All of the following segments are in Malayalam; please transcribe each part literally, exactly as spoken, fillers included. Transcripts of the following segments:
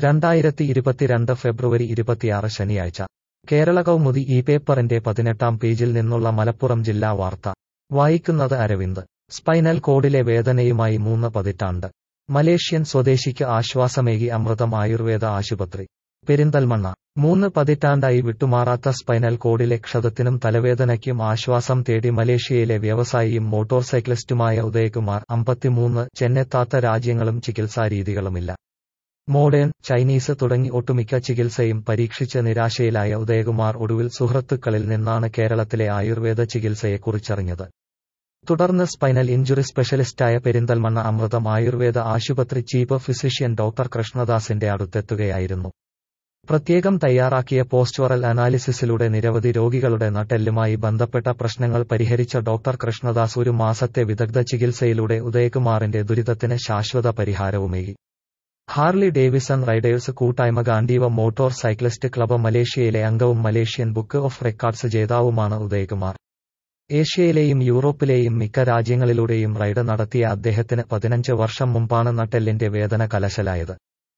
രണ്ടായിരത്തി ഇരുപത്തിരണ്ട് ഫെബ്രുവരി ഇരുപത്തിയാറ് ശനിയാഴ്ച കേരള കൗമുദി ഈ പേപ്പറിന്റെ പതിനെട്ടാം പേജിൽ നിന്നുള്ള മലപ്പുറം ജില്ലാ വാർത്ത വായിക്കുന്നത് അരവിന്ദ്. സ്പൈനൽ കോഡിലെ വേദനയുമായി മൂന്ന് പതിറ്റാണ്ട്. മലേഷ്യൻ സ്വദേശിക്ക് ആശ്വാസമേകി അമൃതം ആയുർവേദ ആശുപത്രി. പെരിന്തൽമണ്ണ. മൂന്ന് പതിറ്റാണ്ടായി വിട്ടുമാറാത്ത സ്പൈനൽ കോഡിലെ ക്ഷതത്തിനും തലവേദനയ്ക്കും ആശ്വാസം തേടി മലേഷ്യയിലെ വ്യവസായിയും മോട്ടോർ സൈക്ലിസ്റ്റുമായ ഉദയകുമാർ അമ്പത്തിമൂന്ന് ചെന്നെത്താത്ത രാജ്യങ്ങളും ചികിത്സാരീതികളുമില്ല. മോഡേൺ, ചൈനീസ് തുടങ്ങി ഒട്ടുമിക്ക ചികിത്സയും പരീക്ഷിച്ച് നിരാശയിലായ ഉദയകുമാർ ഒടുവിൽ സുഹൃത്തുക്കളിൽ നിന്നാണ് കേരളത്തിലെ ആയുർവേദ ചികിത്സയെക്കുറിച്ചറിഞ്ഞത്. തുടർന്ന് സ്പൈനൽ ഇഞ്ചുറി സ്പെഷ്യലിസ്റ്റായ പെരിന്തൽമണ്ണ അമൃതം ആയുർവേദ ആശുപത്രി ചീഫ് ഫിസിഷ്യൻ ഡോക്ടർ കൃഷ്ണദാസിന്റെ അടുത്തെത്തുകയായിരുന്നു. പ്രത്യേകം തയ്യാറാക്കിയ പോസ്റ്റ്വറൽ അനാലിസിസിലൂടെ നിരവധി രോഗികളുടെ നട്ടെല്ലുമായി ബന്ധപ്പെട്ട പ്രശ്നങ്ങൾ പരിഹരിച്ച ഡോക്ടർ കൃഷ്ണദാസ് ഒരു മാസത്തെ വിദഗ്ധ ചികിത്സയിലൂടെ ഉദയകുമാറിന്റെ ദുരിതത്തിന് ശാശ്വത പരിഹാരവുമേകി. ഹാർലി ഡേവിസൺ റൈഡേഴ്സ് കൂട്ടായ്മ ഗാൻഡീവ മോട്ടോർ സൈക്ലിസ്റ്റ് ക്ലബ് മലേഷ്യയിലെ അംഗവും മലേഷ്യൻ ബുക്ക് ഓഫ് റെക്കോർഡ്സ് ജേതാവുമാണ് ഉദയകുമാർ. ഏഷ്യയിലെയും യൂറോപ്പിലെയും മിക്ക രാജ്യങ്ങളിലൂടെയും റൈഡ് നടത്തിയ അദ്ദേഹത്തിന് പതിനഞ്ച് വർഷം മുമ്പാണ് നട്ടെല്ലിന്റെ വേദന കലശലായത്.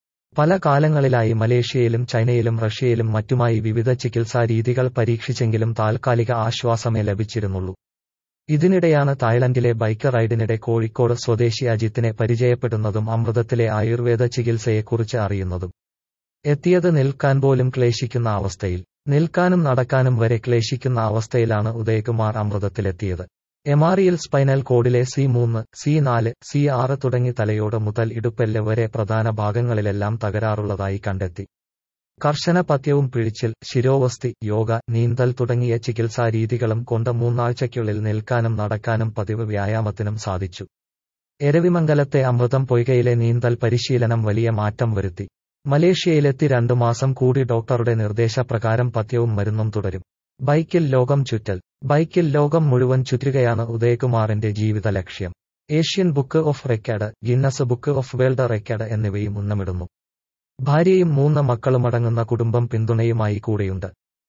പല കാലങ്ങളിലായി മലേഷ്യയിലും ചൈനയിലും റഷ്യയിലും മറ്റുമായി വിവിധ ചികിത്സാ രീതികൾ പരീക്ഷിച്ചെങ്കിലും താൽക്കാലിക ആശ്വാസമേ ലഭിച്ചിരുന്നുള്ളൂ. ഇതിനിടെയാണ് തായ്ലൻഡിലെ ബൈക്ക് റൈഡിനിടെ കോഴിക്കോട് സ്വദേശി അജിത്തിനെ പരിചയപ്പെടുന്നതും അമൃതത്തിലെ ആയുർവേദ ചികിത്സയെക്കുറിച്ച് അറിയുന്നതും. എത്തിയത് നിൽക്കാൻ പോലും ക്ലേശിക്കുന്ന അവസ്ഥയിൽ. നിൽക്കാനും നടക്കാനും വരെ ക്ലേശിക്കുന്ന അവസ്ഥയിലാണ് ഉദയകുമാർ അമൃതത്തിലെത്തിയത്. എംആർഐയിൽ സ്പൈനൽ കോഡിലെ സി മൂന്ന്, സി നാല്, സി ആറ് തുടങ്ങി തലയോട് മുതൽ ഇടുപ്പെല്ല് വരെ പ്രധാന ഭാഗങ്ങളിലെല്ലാം തകരാറുള്ളതായി കണ്ടെത്തി. കർശന പഥ്യവും പിഴിച്ചിൽ, ശിരോവസ്തി, യോഗ, നീന്തൽ തുടങ്ങിയ ചികിത്സാ രീതികളും കൊണ്ട് മൂന്നാഴ്ചയ്ക്കുള്ളിൽ നിൽക്കാനും നടക്കാനും പതിവ് വ്യായാമത്തിനും സാധിച്ചു. എരവിമംഗലത്തെ അമൃതം പൊയ്കയിലെ നീന്തൽ പരിശീലനം വലിയ മാറ്റം വരുത്തി. മലേഷ്യയിലെത്തി രണ്ടു മാസം കൂടി ഡോക്ടറുടെ നിർദ്ദേശപ്രകാരം പഥ്യവും മരുന്നും തുടരും. ബൈക്കിൽ ലോകം ചുറ്റൽ. ബൈക്കിൽ ലോകം മുഴുവൻ ചുറ്റുകയാണ് ഉദയകുമാറിന്റെ ജീവിത ലക്ഷ്യം. Asian book of record, Guinness book of world record എന്നിവയും ഉന്നമിടുന്നു. ഭാര്യയും മൂന്ന് മക്കളുമടങ്ങുന്ന കുടുംബം പിന്തുണയുമായി കൂടെയുണ്ട്.